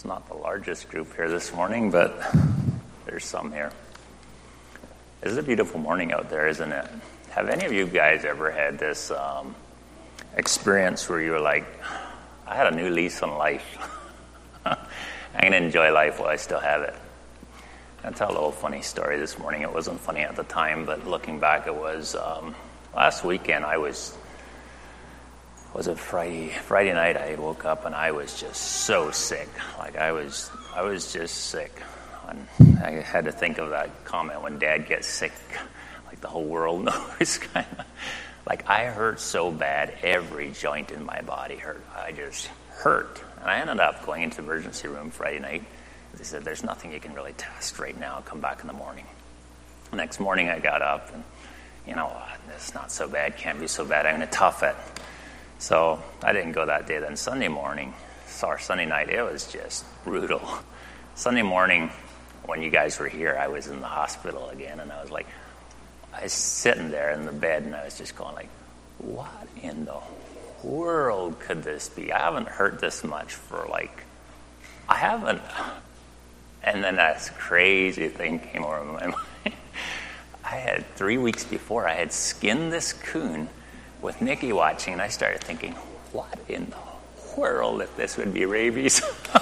It's not the largest group here this morning, but there's some here. It's a beautiful morning out there, isn't it? Have any of you guys ever had this experience where you were like, I had a new lease on life. I'm going to enjoy life while I still have it. I'll tell a little funny story this morning. It wasn't funny at the time, but looking back, it was last weekend. Was it Friday night? I woke up and I was just so sick. Like I was just sick. And I had to think of that comment when Dad gets sick, like the whole world knows. Kind of like I hurt so bad, every joint in my body hurt. I just hurt, and I ended up going into the emergency room Friday night. They said, "There's nothing you can really test right now. Come back in the morning." The next morning, I got up and, you know what? It's not so bad. Can't be so bad. I'm going to tough it. So I didn't go that day. Then Sunday morning, or Sunday night, it was just brutal. Sunday morning, when you guys were here, I was in the hospital again, and I was sitting there in the bed, and I was just going like, what in the world could this be? I haven't hurt this much for I haven't. And then this crazy thing came over my mind. I had 3 weeks before, I had skinned this coon with Nikki watching, and I started thinking, what in the world if this would be rabies?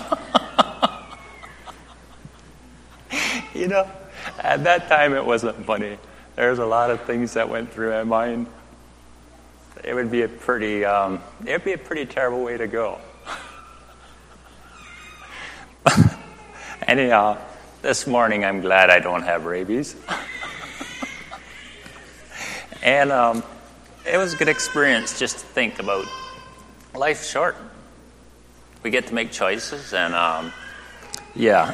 You know, at that time it wasn't funny. There's a lot of things that went through my mind. It would be a pretty terrible way to go. Anyhow, this morning I'm glad I don't have rabies. And it was a good experience just to think about life's short. We get to make choices, and yeah.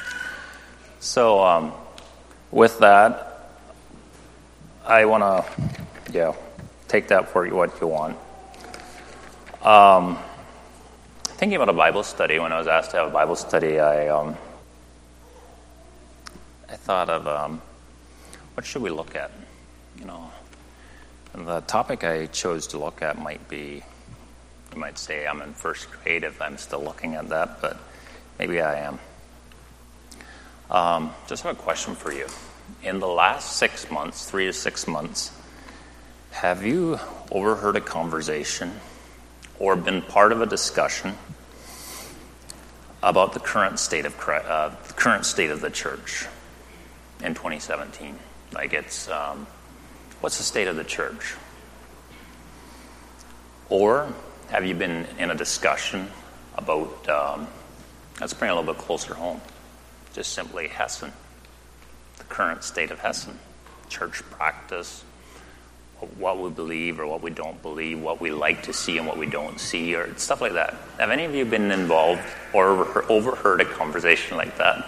So with that, I want to, take that for what you want. Thinking about a Bible study, when I was asked to have a Bible study, I thought of what should we look at? You know, and the topic I chose to look at might be, you might say I'm in first grade if I'm still looking at that, but maybe I am. Just have a question for you. In the last 6 months, 3 to 6 months, have you overheard a conversation or been part of a discussion about the current state of the church in 2017? Like what's the state of the church? Or have you been in a discussion about, let's bring it a little bit closer home, just simply Hessen, the current state of Hessen, church practice, what we believe or what we don't believe, what we like to see and what we don't see, or stuff like that. Have any of you been involved or overheard a conversation like that?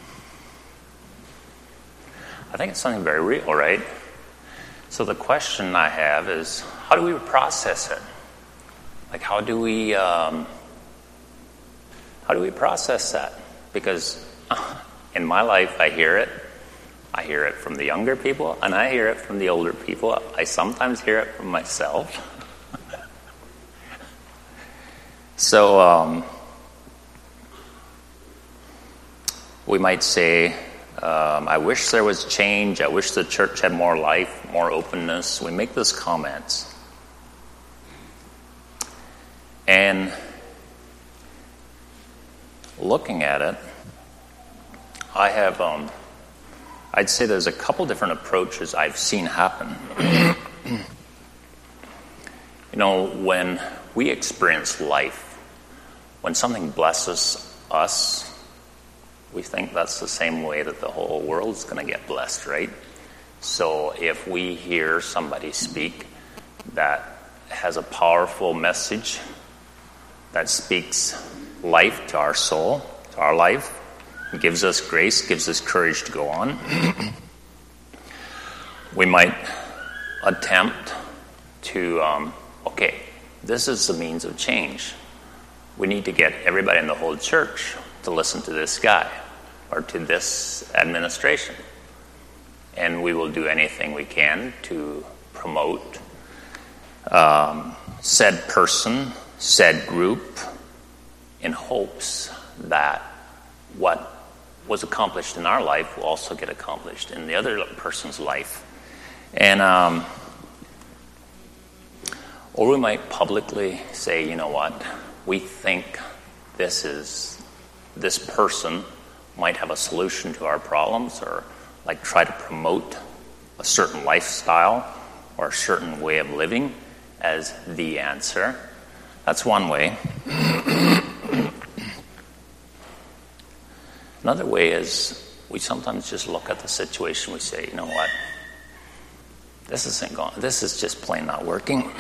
I think it's something very real, right? So the question I have is, how do we process it? Like, how do we process that? Because in my life, I hear it. I hear it from the younger people, and I hear it from the older people. I sometimes hear it from myself. So we might say, I wish there was change. I wish the church had more life, more openness. We make those comments. And looking at it, I have, I'd say there's a couple different approaches I've seen happen. You know, when we experience life, when something blesses us, we think that's the same way that the whole world's going to get blessed, right? So if we hear somebody speak that has a powerful message that speaks life to our soul, to our life, gives us grace, gives us courage to go on, we might attempt to, this is the means of change. We need to get everybody in the whole church to listen to this guy or to this administration. And we will do anything we can to promote said person, said group, in hopes that what was accomplished in our life will also get accomplished in the other person's life. And or we might publicly say, you know what, we think this person might have a solution to our problems, or like try to promote a certain lifestyle or a certain way of living as the answer. That's one way. Another way is we sometimes just look at the situation, we say, you know what, this is just plain not working.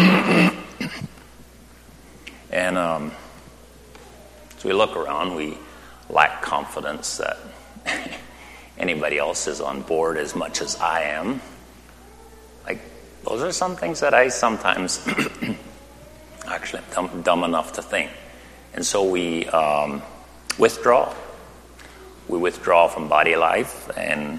And so we look around, we lack confidence that anybody else is on board as much as I am. Like, those are some things that I sometimes actually am dumb enough to think. And so we withdraw. We withdraw from body life, and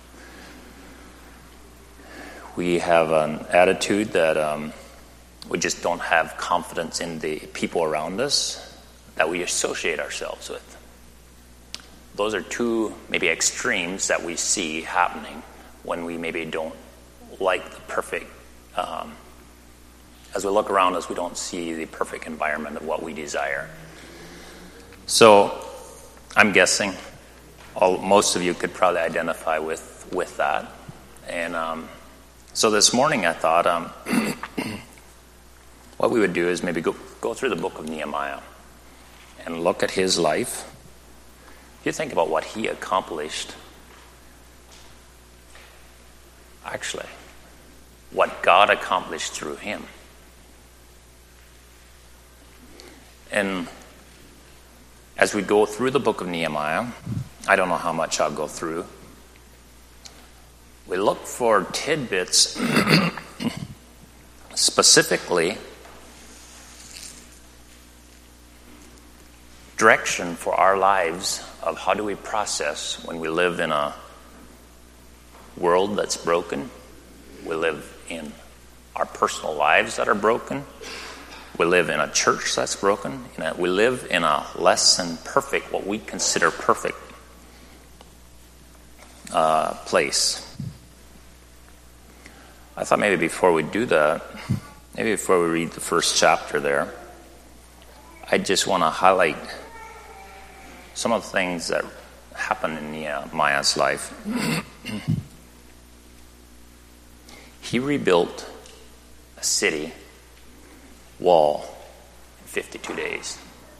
we have an attitude that we just don't have confidence in the people around us that we associate ourselves with. Those are two maybe extremes that we see happening when we maybe don't like the perfect, as we look around us, we don't see the perfect environment of what we desire. So I'm guessing most of you could probably identify with that. And so this morning I thought what we would do is maybe go through the book of Nehemiah and look at his life. If you think about what he accomplished, actually, what God accomplished through him. And as we go through the book of Nehemiah, I don't know how much I'll go through, we look for tidbits specifically direction for our lives of how do we process when we live in a world that's broken, we live in our personal lives that are broken, we live in a church that's broken, we live in a less than perfect, what we consider perfect place. I thought maybe before we do that, maybe before we read the first chapter there, I just want to highlight some of the things that happened in Nehemiah's life. He rebuilt a city wall in 52 days.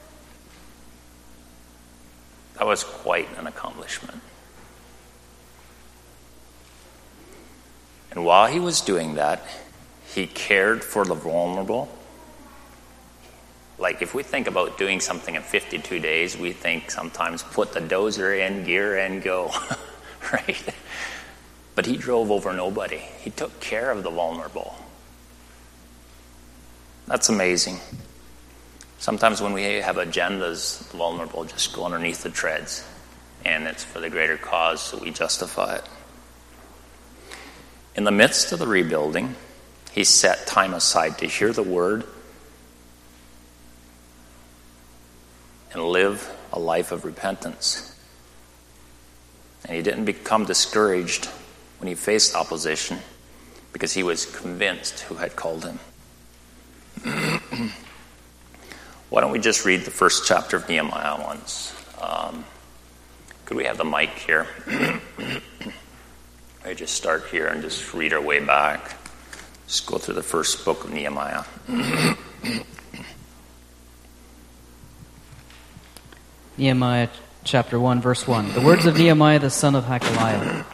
That was quite an accomplishment. And while he was doing that, he cared for the vulnerable. Like, if we think about doing something in 52 days, we think sometimes put the dozer in gear and go, right? But he drove over nobody. He took care of the vulnerable. That's amazing. Sometimes when we have agendas, the vulnerable just go underneath the treads, and it's for the greater cause, so we justify it. In the midst of the rebuilding, he set time aside to hear the word and live a life of repentance. And he didn't become discouraged when he faced opposition because he was convinced who had called him. Why don't we just read the first chapter of Nehemiah once? Could we have the mic here? I just start here and just read our way back. Just go through the first book of Nehemiah. Nehemiah chapter 1, verse 1. The words of Nehemiah the son of Hakaliah.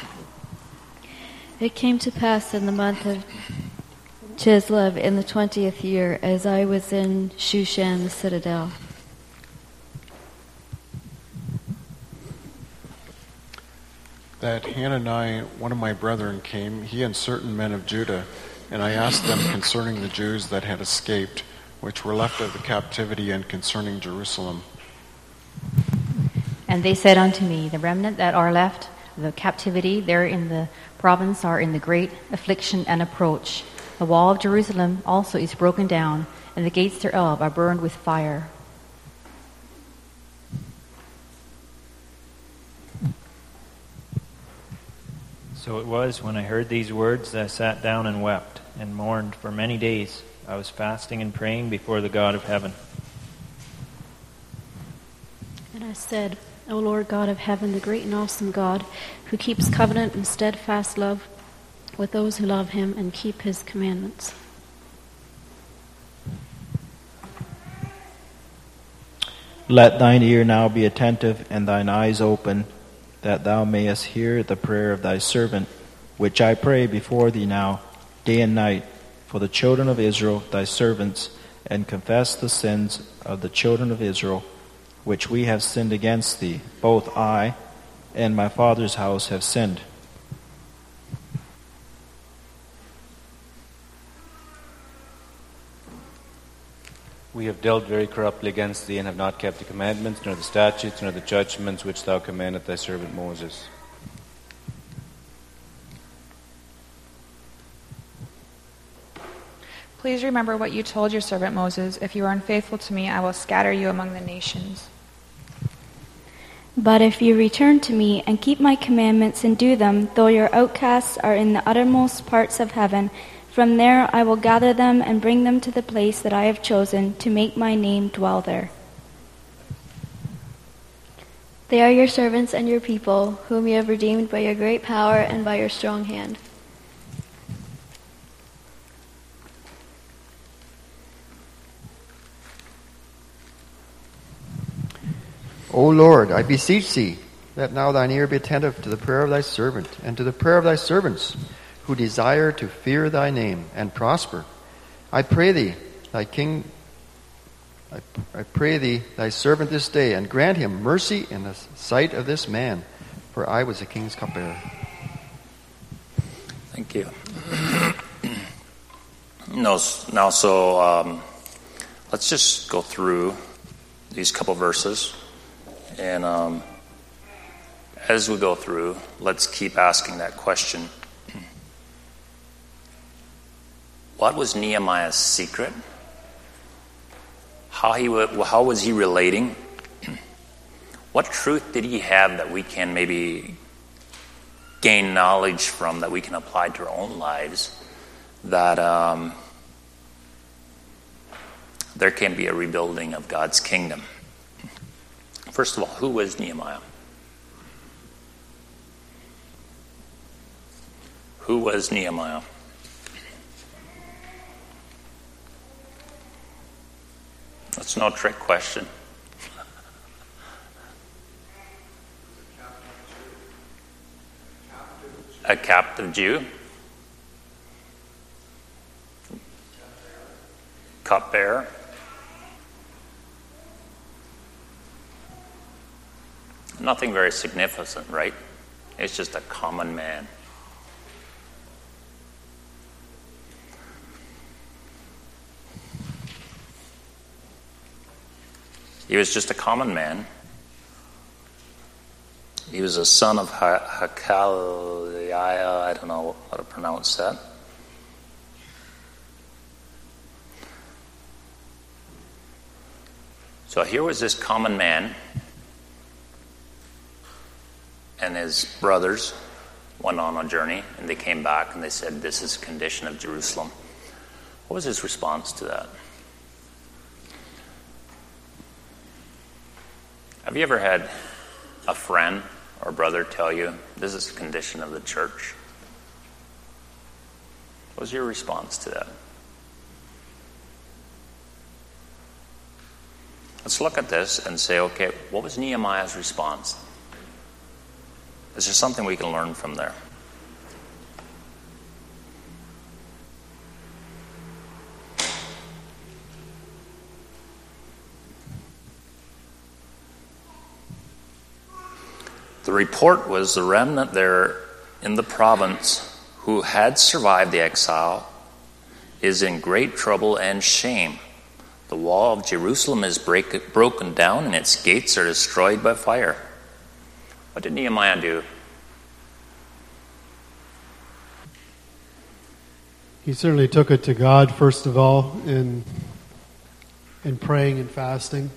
It came to pass in the month of Chislev in the 20th year, as I was in Shushan the citadel. That Hanani, one of my brethren, came, he and certain men of Judah, and I asked them concerning the Jews that had escaped, which were left of the captivity, and concerning Jerusalem. And they said unto me, the remnant that are left, the captivity there in the province are in the great affliction and approach. The wall of Jerusalem also is broken down, and the gates thereof are burned with fire. So it was, when I heard these words, that I sat down and wept and mourned for many days. I was fasting and praying before the God of heaven. And I said, O Lord God of heaven, the great and awesome God, who keeps covenant and steadfast love with those who love him and keep his commandments. Let thine ear now be attentive and thine eyes open, that thou mayest hear the prayer of thy servant, which I pray before thee now, day and night, for the children of Israel, thy servants, and confess the sins of the children of Israel, which we have sinned against thee. Both I and my father's house have sinned. We have dealt very corruptly against thee, and have not kept the commandments, nor the statutes, nor the judgments which thou commanded thy servant Moses. Please remember what you told your servant Moses. If you are unfaithful to me, I will scatter you among the nations. But if you return to me and keep my commandments and do them, though your outcasts are in the uttermost parts of heaven, from there I will gather them and bring them to the place that I have chosen to make my name dwell there. They are your servants and your people, whom you have redeemed by your great power and by your strong hand. O Lord, I beseech thee, let now thine ear be attentive to the prayer of thy servant, and to the prayer of thy servants, who desire to fear thy name and prosper. I pray thee, thy servant this day, and grant him mercy in the sight of this man, for I was the king's cupbearer. Thank you. Let's just go through these couple verses. And as we go through, let's keep asking that question. What was Nehemiah's secret? How was he relating? What truth did he have that we can maybe gain knowledge from, that we can apply to our own lives, that there can be a rebuilding of God's kingdom? First of all, who was Nehemiah? Who was Nehemiah? That's no trick question. A captive Jew? Cupbearer? Nothing very significant, right? It's just a common man. He was just a common man. He was a son of Hakaliah. I don't know how to pronounce that. So here was this common man, and his brothers went on a journey, and they came back and they said, "This is the condition of Jerusalem." What was his response to that? Have you ever had a friend or brother tell you, "This is the condition of the church"? What was your response to that? Let's look at this and say, okay, what was Nehemiah's response? Is there something we can learn from there? The report was the remnant there in the province who had survived the exile is in great trouble and shame. The wall of Jerusalem is broken down and its gates are destroyed by fire. What did Nehemiah do? He certainly took it to God, first of all, in praying and fasting.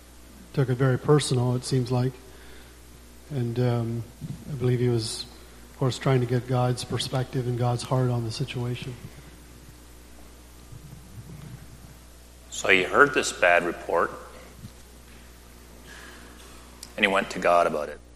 Took it very personal, it seems like. And I believe he was of course, trying to get God's perspective and God's heart on the situation. So he heard this bad report, and he went to God about it.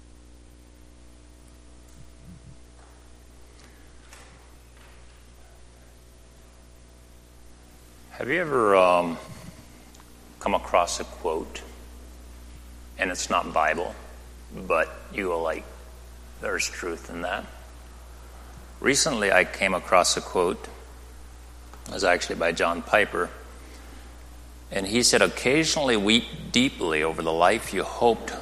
Have you ever come across a quote, and it's not Bible, but you go like, there's truth in that? Recently I came across a quote. It was actually by John Piper. And he said, occasionally weep deeply over the life you hoped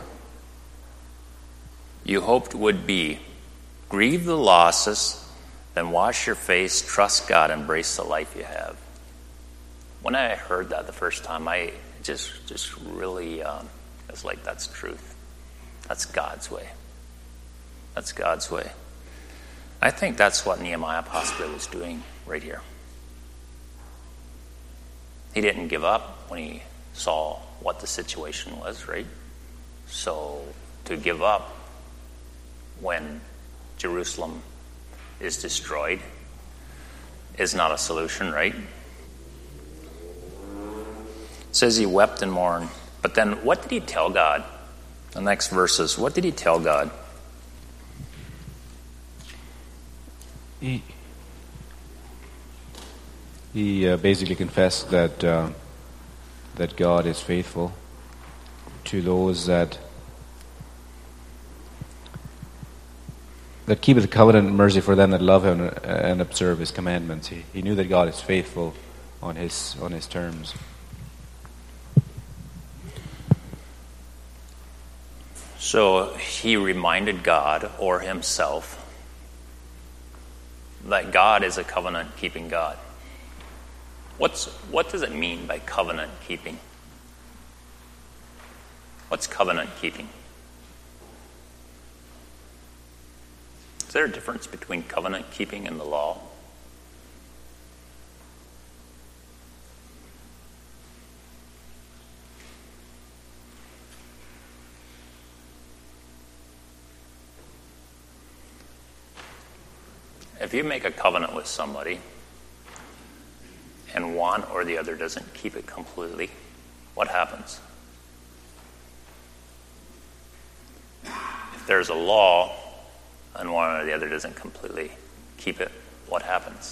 would be. Grieve the losses, then wash your face, trust God, embrace the life you have. When I heard that the first time, I just really, was like, that's truth. That's God's way. That's God's way. I think that's what Nehemiah possibly was doing right here. He didn't give up when he saw what the situation was, right? So to give up when Jerusalem is destroyed is not a solution, right? It says he wept and mourned. But then what did he tell God? The next verses, what did he tell God? He basically confessed that God is faithful to those that keep the covenant and mercy for them that love him and observe his commandments. He knew that God is faithful on his terms. So he reminded God or himself that God is a covenant-keeping God. What does it mean by covenant-keeping? What's covenant-keeping? Is there a difference between covenant-keeping and the law? If you make a covenant with somebody and one or the other doesn't keep it completely, what happens? If there's a law and one or the other doesn't completely keep it, what happens?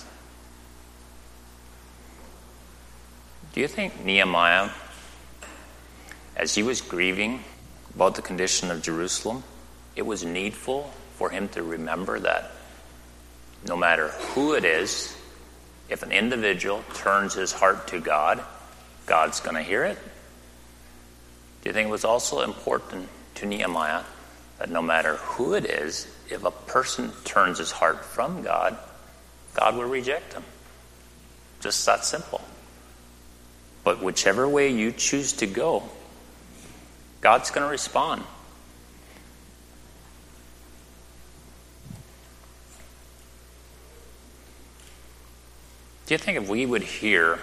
Do you think Nehemiah, as he was grieving about the condition of Jerusalem, it was needful for him to remember that no matter who it is, if an individual turns his heart to God, God's going to hear it? Do you think it was also important to Nehemiah that no matter who it is, if a person turns his heart from God, God will reject him? Just that simple. But whichever way you choose to go, God's going to respond. Do you think if we would hear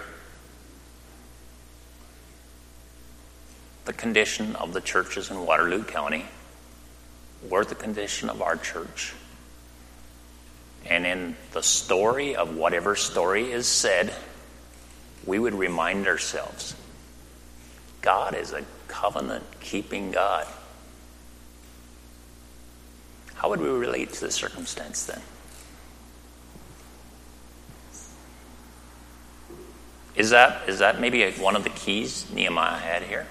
the condition of the churches in Waterloo County, or the condition of our church, and in the story of whatever story is said, we would remind ourselves, God is a covenant-keeping God. How would we relate to the circumstance then? Is that maybe one of the keys Nehemiah had here?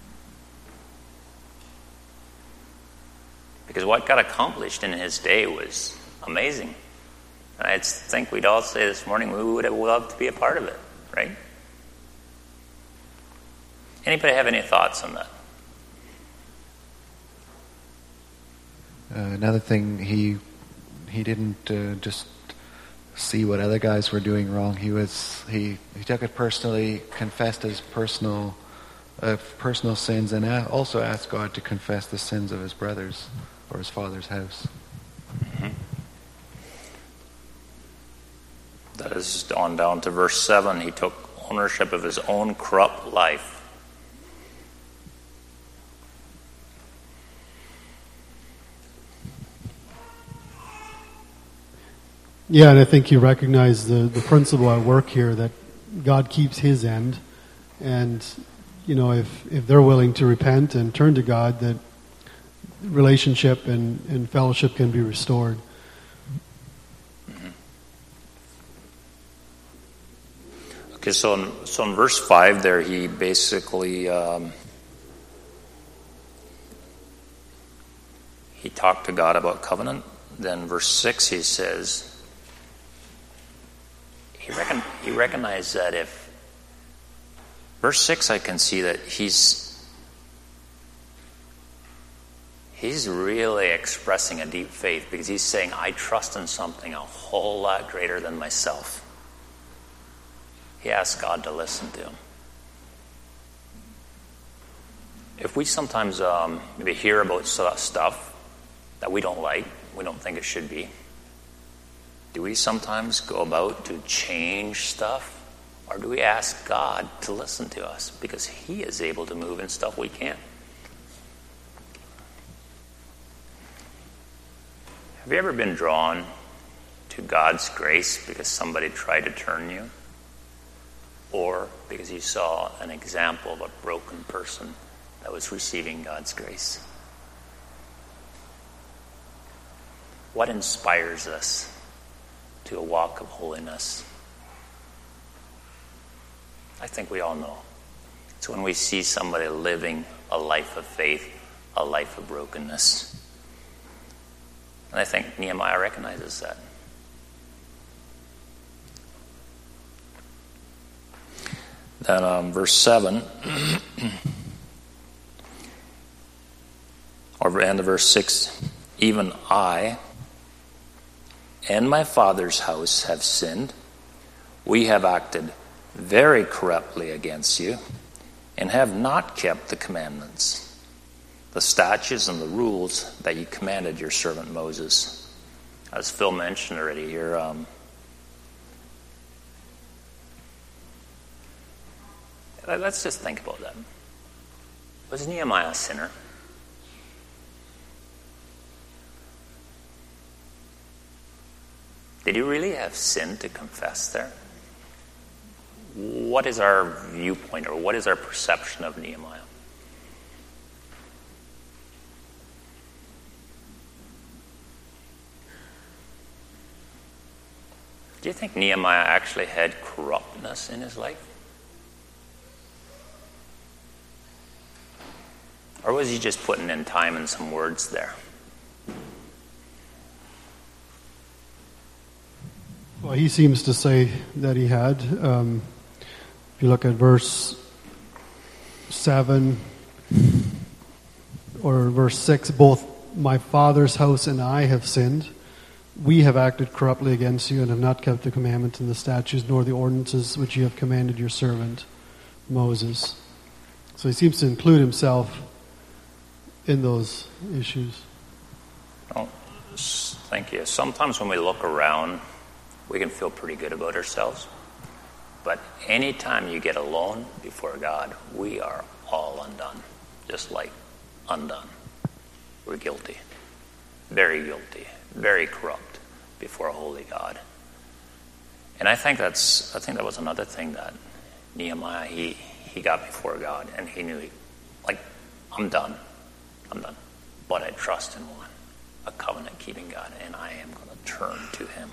Because what got accomplished in his day was amazing. And I think we'd all say this morning we would have loved to be a part of it, right? Anybody have any thoughts on that? Another thing, he didn't just see what other guys were doing wrong. He took it personally, confessed his personal sins, and also asked God to confess the sins of his brothers or his father's house. Mm-hmm. That is on down to verse 7. He took ownership of his own corrupt life. Yeah, and I think you recognize the principle at work here that God keeps his end. And, if they're willing to repent and turn to God, that relationship and fellowship can be restored. Okay, so in verse 5 there, he basically he talked to God about covenant. Then verse 6 he says he recognized that if verse 6 I can see that he's really expressing a deep faith, because he's saying, I trust in something a whole lot greater than myself. He asked God to listen to him. If we sometimes maybe hear about stuff that we don't like, we don't think it should be, do we sometimes go about to change stuff? Or do we ask God to listen to us? Because he is able to move in stuff we can't. Have you ever been drawn to God's grace because somebody tried to turn you? Or because you saw an example of a broken person that was receiving God's grace? What inspires us to a walk of holiness? I think we all know. It's when we see somebody living a life of faith, a life of brokenness. And I think Nehemiah recognizes that. Then verse 7, or end of verse 6, even I and my father's house have sinned. We have acted very corruptly against you and have not kept the commandments, the statutes and the rules that you commanded your servant Moses. As Phil mentioned already here, let's just think about that. Was Nehemiah a sinner? Did he really have sin to confess there? What is our viewpoint, or what is our perception of Nehemiah? Do you think Nehemiah actually had corruptness in his life? Or was he just putting in time and some words there? Well, he seems to say that he had. If you look at verse 7 or verse 6, both my father's house and I have sinned. We have acted corruptly against you and have not kept the commandments and the statutes nor the ordinances which you have commanded your servant Moses. So he seems to include himself in those issues. Oh, thank you. Sometimes when we look around, we can feel pretty good about ourselves. But anytime you get alone before God, we are all undone. Just like undone. We're guilty. Very corrupt before a holy God. And I think that was another thing that Nehemiah, he got before God, and he knew, I'm done. But I trust in one, a covenant-keeping God, and I am going to turn to him.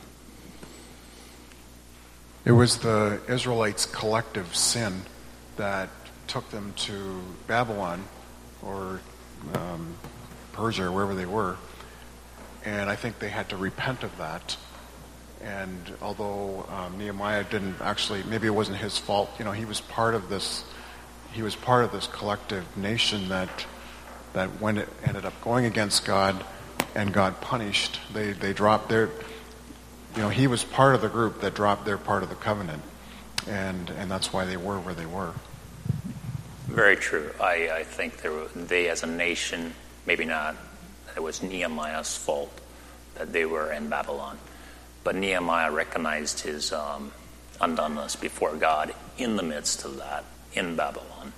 It was the Israelites' collective sin that took them to Babylon or Persia, or wherever they were. And I think they had to repent of that. And although Nehemiah didn't actually, maybe it wasn't his fault, he was part of this. He was part of this collective nation that when it ended up going against God and God punished, they dropped their. He was part of the group that dropped their part of the covenant, and that's why they were where they were. Very true. I think they as a nation, maybe not. It was Nehemiah's fault that they were in Babylon. But Nehemiah recognized his undoneness before God in the midst of that, in Babylon.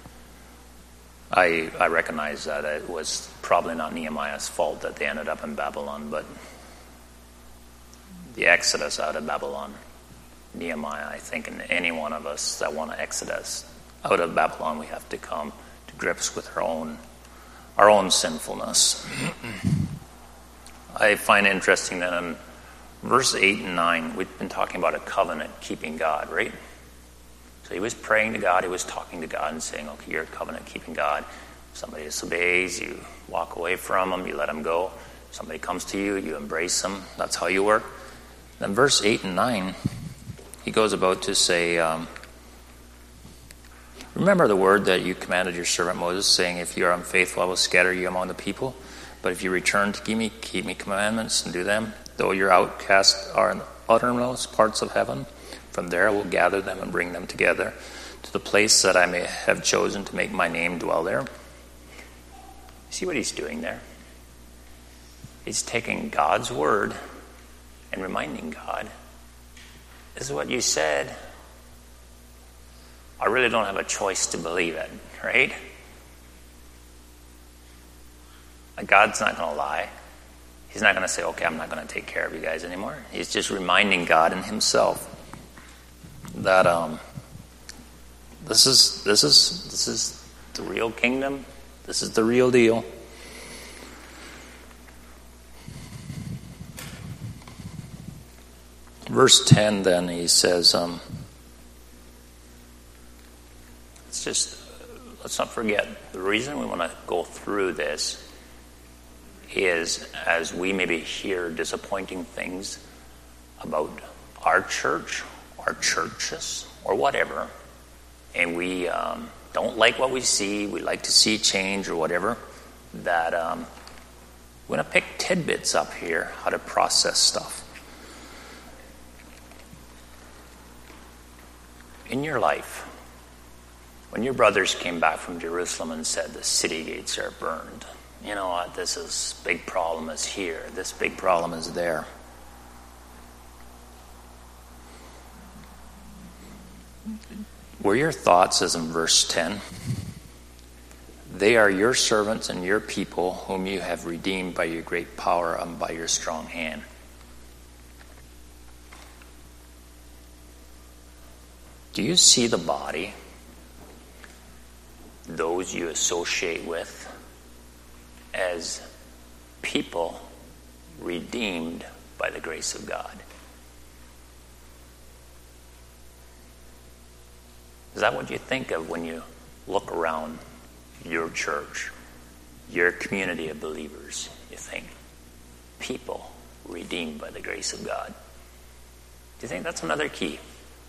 I recognize that it was probably not Nehemiah's fault that they ended up in Babylon, but the exodus out of Babylon. Nehemiah, I think, and any one of us that want to exodus out of Babylon, we have to come to grips with our own sinfulness. I find it interesting that in verse 8 and 9, we've been talking about a covenant-keeping God, right? So he was praying to God, he was talking to God and saying, okay, you're a covenant-keeping God. If somebody disobeys, you walk away from them, you let them go. If somebody comes to you, you embrace them. That's how you work. Then verse 8 and 9, he goes about to say, remember the word that you commanded your servant Moses, saying, if you are unfaithful, I will scatter you among the people. But if you return to keep me commandments and do them, though your outcasts are in the uttermost parts of heaven, from there I will gather them and bring them together to the place that I may have chosen to make my name dwell there. See what he's doing there? He's taking God's word and reminding God, this is what you said. I really don't have a choice to believe it, right? God's not going to lie. He's not going to say, okay, I'm not going to take care of you guys anymore. He's just reminding God and himself that this is the real kingdom. This is the real deal. Verse 10 then, he says, let's not forget, the reason we want to go through this is as we maybe hear disappointing things about our church, our churches, or whatever, and we don't like what we see, we like to see change or whatever, that we're going to pick tidbits up here, how to process stuff. In your life, when your brothers came back from Jerusalem and said the city gates are burned, you know what, this big problem is here, this big problem is there. Were your thoughts, as in verse 10, they are your servants and your people whom you have redeemed by your great power and by your strong hand? Do you see the body, those you associate with, as people redeemed by the grace of God? Is that what you think of when you look around your church, your community of believers? You think, people redeemed by the grace of God. Do you think that's another key?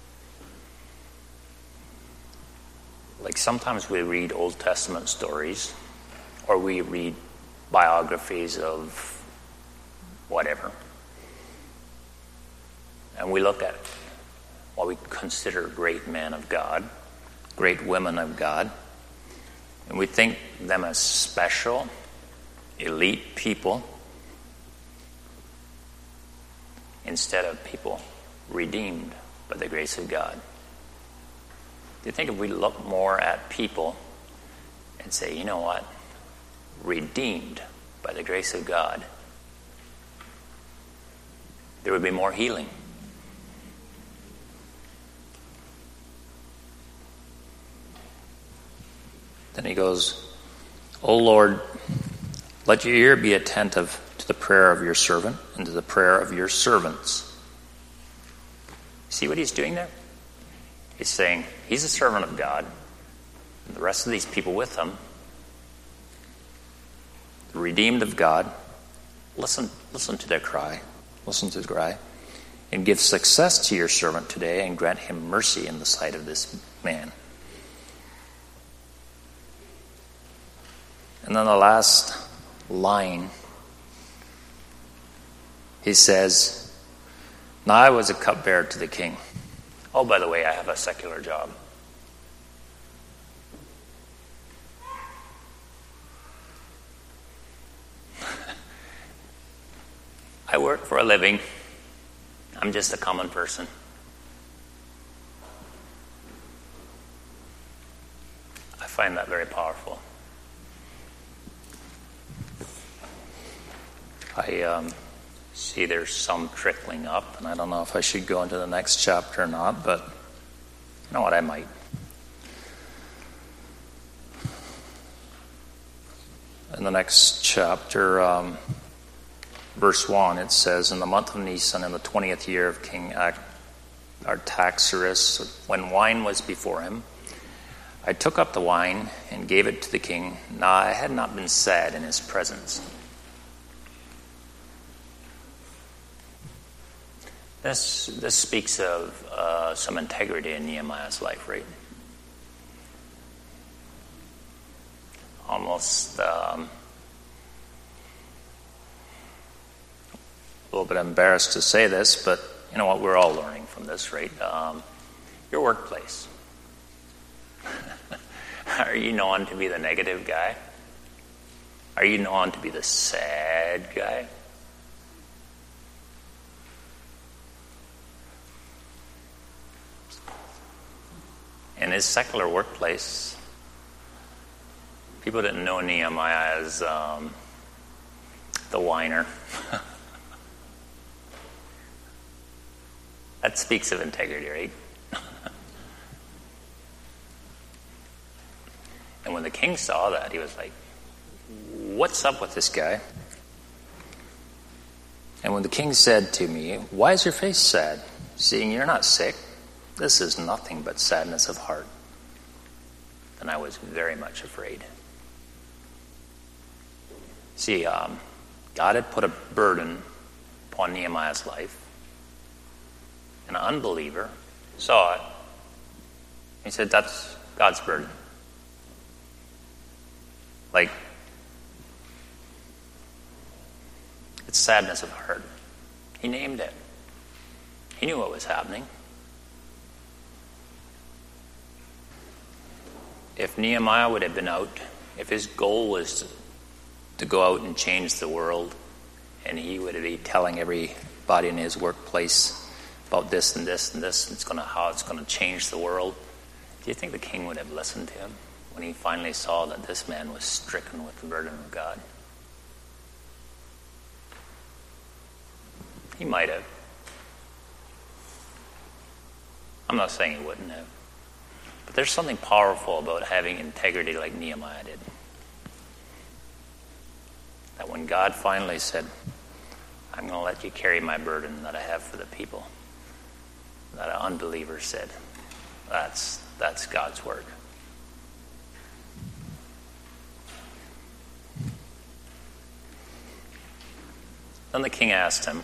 Like sometimes we read Old Testament stories, or we read biographies of whatever, and we look at what we consider great men of God, great women of God, and we think them as special, elite people, instead of people redeemed by the grace of God. Do you think if we look more at people and say, you know what, redeemed by the grace of God, there would be more healing? Then he goes, O Lord, let your ear be attentive to the prayer of your servant and to the prayer of your servants. See what he's doing there? He's saying he's a servant of God, and the rest of these people with him, the redeemed of God, listen to their cry, listen to the cry, and give success to your servant today and grant him mercy in the sight of this man. And then the last line, he says, now I was a cupbearer to the king. Oh, by the way, I have a secular job. I work for a living. I'm just a common person. I find that very powerful. I See, there's some trickling up, and I don't know if I should go into the next chapter or not, but you know what, I might. In the next chapter, verse 1, it says, in the month of Nisan, in the 20th year of King Artaxerxes, when wine was before him, I took up the wine and gave it to the king. Now I had not been sad in his presence. This speaks of some integrity in Nehemiah's life, right? Almost a little bit embarrassed to say this, but you know what? We're all learning from this, right? Your workplace. Are you known to be the negative guy? Are you known to be the sad guy? In his secular workplace, people didn't know Nehemiah as the whiner. That speaks of integrity, right? And when the king saw that, he was like, what's up with this guy? And when the king said to me, why is your face sad, seeing you're not sick? This is nothing but sadness of heart. Then I was very much afraid. See, God had put a burden upon Nehemiah's life. And an unbeliever saw it. He said, that's God's burden. Like, it's sadness of heart. He named it. He knew what was happening. If Nehemiah would have been out, if his goal was to go out and change the world, and he would be telling everybody in his workplace about this and this and this, how it's going to change the world, do you think the king would have listened to him when he finally saw that this man was stricken with the burden of God? He might have. I'm not saying he wouldn't have. But there's something powerful about having integrity like Nehemiah did. That when God finally said, I'm going to let you carry my burden that I have for the people, that an unbeliever said, that's God's work. Then the king asked him,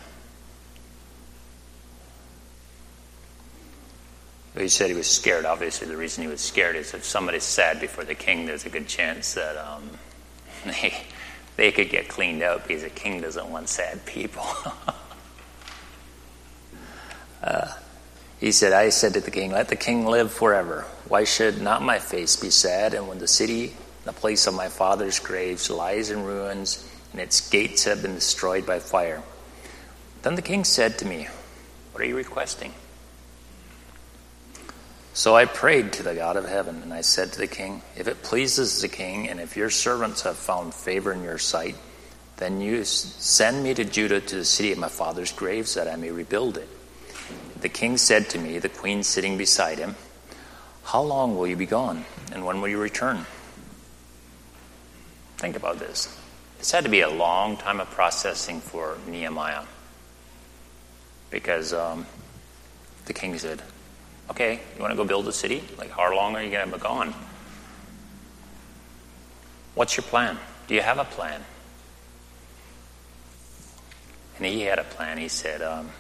he said he was scared. Obviously, the reason he was scared is if somebody's sad before the king, there's a good chance that they could get cleaned out because the king doesn't want sad people. He said, I said to the king, let the king live forever. Why should not my face be sad? And when the city, the place of my father's graves, lies in ruins, and its gates have been destroyed by fire. Then the king said to me, what are you requesting? So I prayed to the God of heaven, and I said to the king, if it pleases the king, and if your servants have found favor in your sight, then you send me to Judah, to the city of my father's graves, that I may rebuild it. The king said to me, the queen sitting beside him, how long will you be gone, and when will you return? Think about this. This had to be a long time of processing for Nehemiah, because the king said, okay, you want to go build a city? Like, how long are you going to be gone? What's your plan? Do you have a plan? And he had a plan. He said,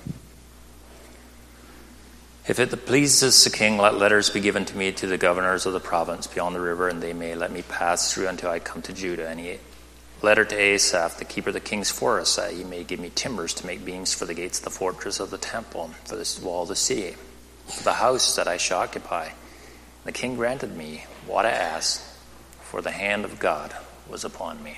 if it pleases the king, let letters be given to me to the governors of the province beyond the river, and they may let me pass through until I come to Judah. And he letter to Asaph, the keeper of the king's forest, that he may give me timbers to make beams for the gates of the fortress of the temple, for this wall of the city, for the house that I shall occupy. The king granted me what I asked, for the hand of God was upon me.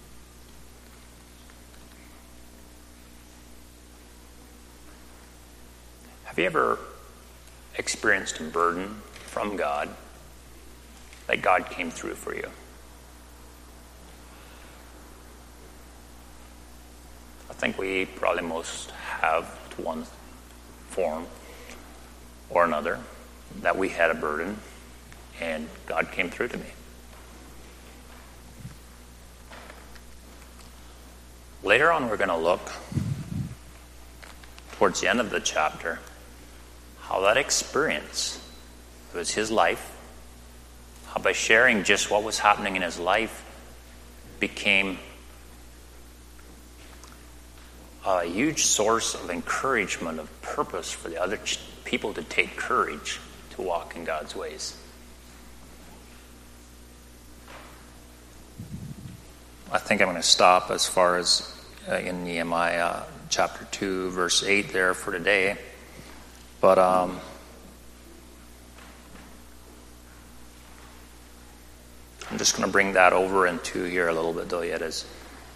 Have you ever experienced a burden from God that God came through for you? think we probably most have, to one form or another, that we had a burden, and God came through to me. Later on, we're going to look towards the end of the chapter how that experience, it was his life, how by sharing just what was happening in his life became a huge source of encouragement, of purpose for the other people to take courage to walk in God's ways. I think I'm going to stop as far as in Nehemiah chapter 2, verse 8 there for today. But I'm just going to bring that over into here a little bit, though, yet as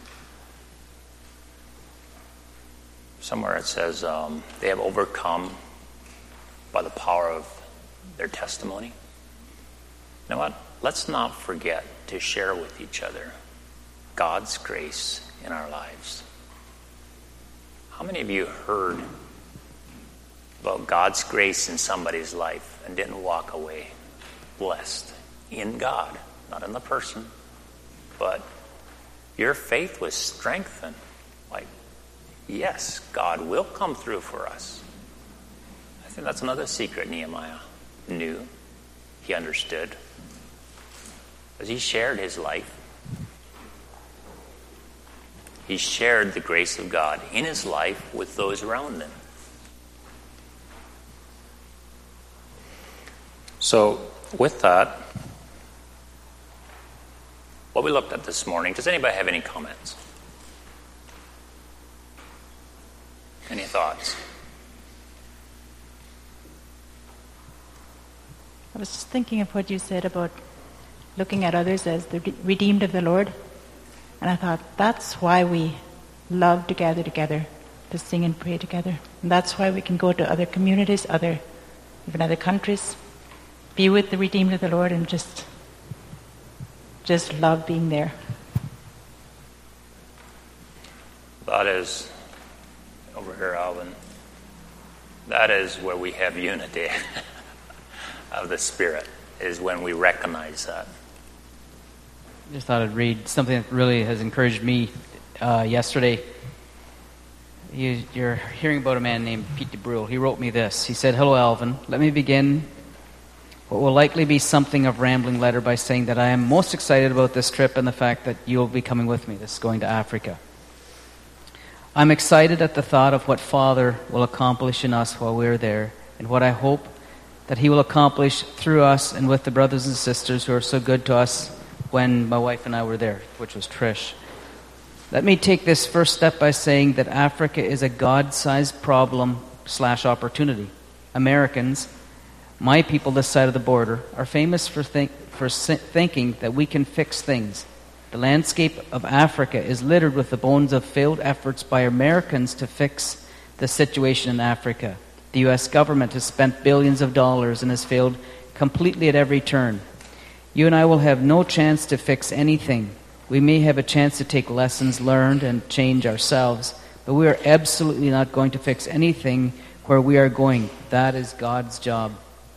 somewhere it says they have overcome by the power of their testimony. You know what? Let's not forget to share with each other God's grace in our lives. How many of you heard about God's grace in somebody's life and didn't walk away blessed in God, not in the person, but your faith was strengthened? Like, yes, God will come through for us. I think that's another secret Nehemiah knew. He understood. As he shared his life, he shared the grace of God in his life with those around him. So, with that, what we looked at this morning, does anybody have any comments? Any thoughts? I was just thinking of what you said about looking at others as the redeemed of the Lord. And I thought, that's why we love to gather together, to sing and pray together. And that's why we can go to other communities, even other countries, be with the redeemed of the Lord, and just love being there. That is, over here, Alvin, that is where we have unity of the Spirit, is when we recognize that. I just thought I'd read something that really has encouraged me yesterday. You're hearing about a man named Pete DeBrule. He wrote me this. He said, "Hello, Alvin. Let me begin what will likely be something of a rambling letter by saying that I am most excited about this trip and the fact that you'll be coming with me. This is going to Africa. I'm excited at the thought of what Father will accomplish in us while we're there, and what I hope that He will accomplish through us and with the brothers and sisters who are so good to us when my wife and I were there," which was Trish. "Let me take this first step by saying that Africa is a God-sized problem/opportunity. Americans, my people this side of the border, are famous for thinking that we can fix things. The landscape of Africa is littered with the bones of failed efforts by Americans to fix the situation in Africa. The U.S. government has spent billions of dollars and has failed completely at every turn. You and I will have no chance to fix anything. We may have a chance to take lessons learned and change ourselves, but we are absolutely not going to fix anything where we are going. That is God's job.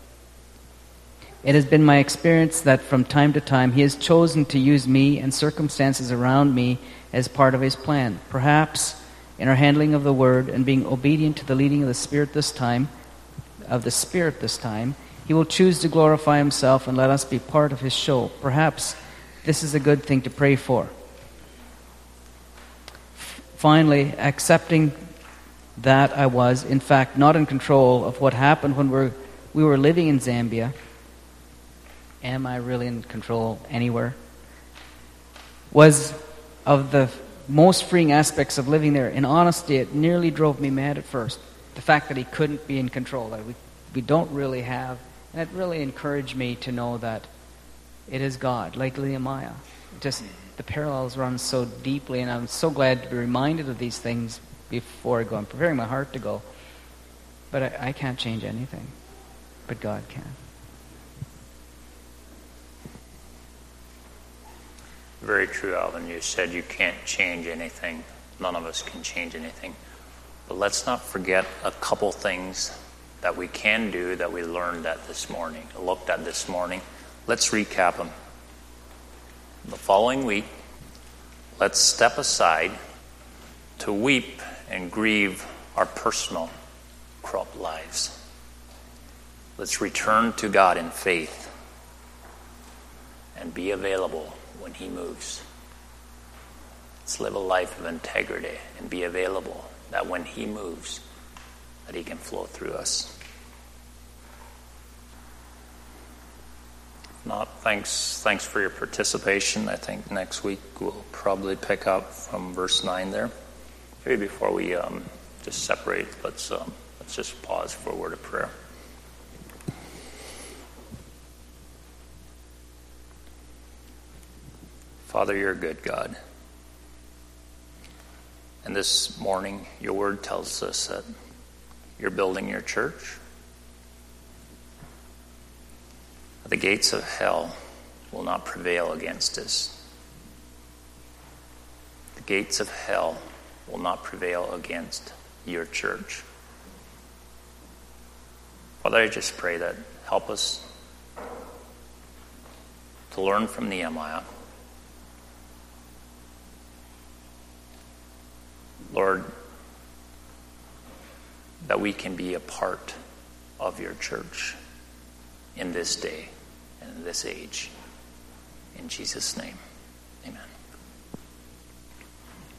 It has been my experience that from time to time He has chosen to use me and circumstances around me as part of His plan. Perhaps in our handling of the Word and being obedient to the leading of the Spirit this time, He will choose to glorify Himself and let us be part of His show. Perhaps this is a good thing to pray for. Finally, accepting that I was, in fact, not in control of what happened when we were living in Zambia. Am I really in control anywhere? Was of the most freeing aspects of living there. In honesty, it nearly drove me mad at first. The fact that He couldn't be in control, that we don't really have. And it really encouraged me to know that it is God, like Nehemiah. Just the parallels run so deeply, and I'm so glad to be reminded of these things before I go. I'm preparing my heart to go. But I can't change anything. But God can. Very true, Alvin. You said you can't change anything, none of us can change anything. But let's not forget a couple things that we can do that we learned at this morning, looked at this morning. Let's recap them. The following week, let's step aside to weep and grieve our personal corrupt lives. Let's return to God in faith and be available when He moves. Let's live a life of integrity and be available that when He moves, that He can flow through us. If not, thanks for your participation. I think next week we'll probably pick up from verse 9 there. Maybe before we just separate, let's just pause for a word of prayer. Father, you're a good God. And this morning, your word tells us that you're building your church. The gates of hell will not prevail against us. The gates of hell will not prevail against your church. Father, I just pray that help us to learn from Nehemiah. Lord, that we can be a part of your church in this day and in this age. In Jesus' name, amen.